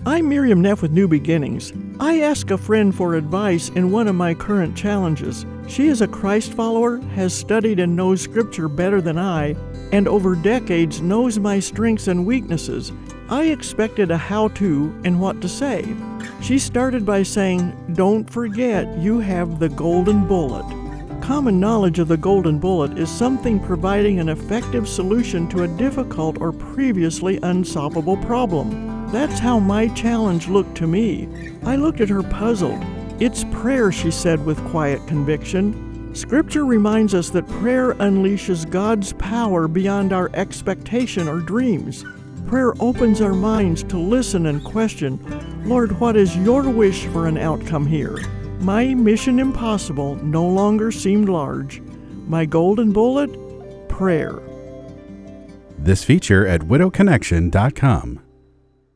I'm Miriam Neff with New Beginnings. I ask a friend for advice in one of my current challenges. She is a Christ follower, has studied and knows Scripture better than I, and over decades knows my strengths and weaknesses. I expected a how-to and what to say. She started by saying, "Don't forget you have the golden bullet." Common knowledge of the golden bullet is something providing an effective solution to a difficult or previously unsolvable problem. That's how my challenge looked to me. I looked at her puzzled. "It's prayer," she said with quiet conviction. Scripture reminds us that prayer unleashes God's power beyond our expectation or dreams. Prayer opens our minds to listen and question, "Lord, what is your wish for an outcome here?" My mission impossible no longer seemed large. My golden bullet? Prayer. This feature at widowconnection.com.